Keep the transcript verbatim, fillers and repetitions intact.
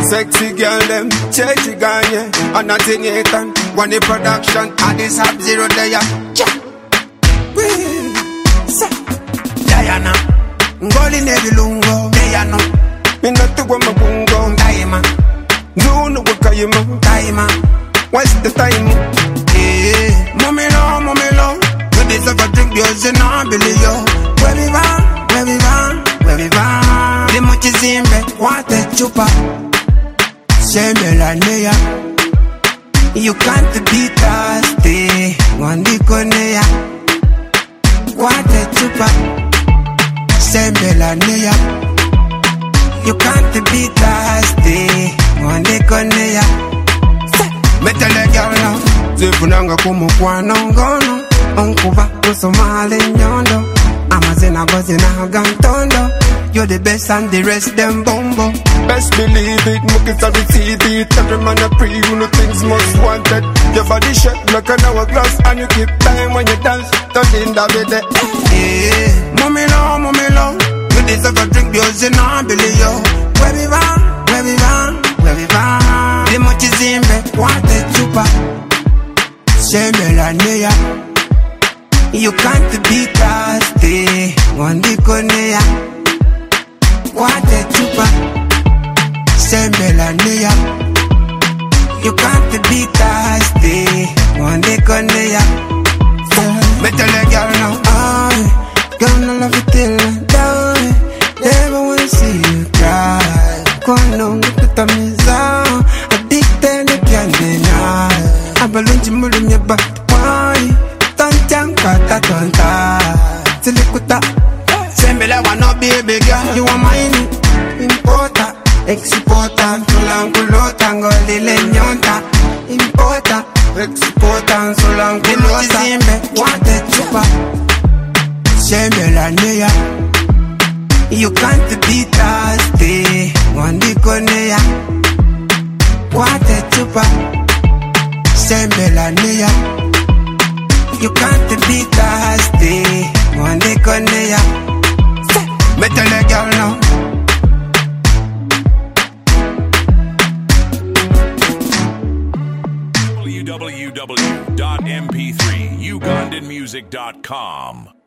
sexy girl them, churchy guy, yeah. And not in Nathan, one the production, and this Sub Zero there, yeah. Diana, Ngoli Nevi Lungo, Diana, Minatu Wamagungo, Daima, Zunu Wakayima, Daima, what's the time? Eh, Momelo, Momelo, you deserve a drink, yours and I believe you. Where we van, where we van, where we van. The much is in bed, what a chupa. Semelanea, you can't beat us, stay, one diconea. What a chupa. Semelanea, you can't beat us, stay, one diconea. Metal a girl now, Zipunanga Kumukwana Ngono, Unkuba, Usomale Nyondo. Amazena Bazina Gantondo. You're the best and the rest them bombo. Best believe it, Mukis and receive it. Every man a pre, you know things most wanted. Your body shaped like an hourglass, and you keep time when you dance. Don't in that bed. Yeah, mommy lo, mommy lo. You deserve a drink, yours and I believe you. Where we van, where we van, where we van. The much is in bed, what a chupa. Semelanea. You can't beat us, stay, one diconea. What a chupa, Semelanea. You can't beat us, stay, one diconea. Metal a girl now, oh, girl no love you till I die. Never wanna see you cry. Go on, get the mizan. Addicted, you can't deny. I balloon to move in your back, why? Kata tonta, Silikuta, Sembele wanna be a big girl. You want mine, importer, exporter, Sulankulota, Ngolile Nyonta, importer, exporter, Sulankulota, Zimbe, what a chupa, Semelanea. You can't beat us, stay, one diconea. What a chupa, Semelanea. You can't beat us, stay, one day conneya. Metal a girl now. w w w dot m p three ugandan music dot com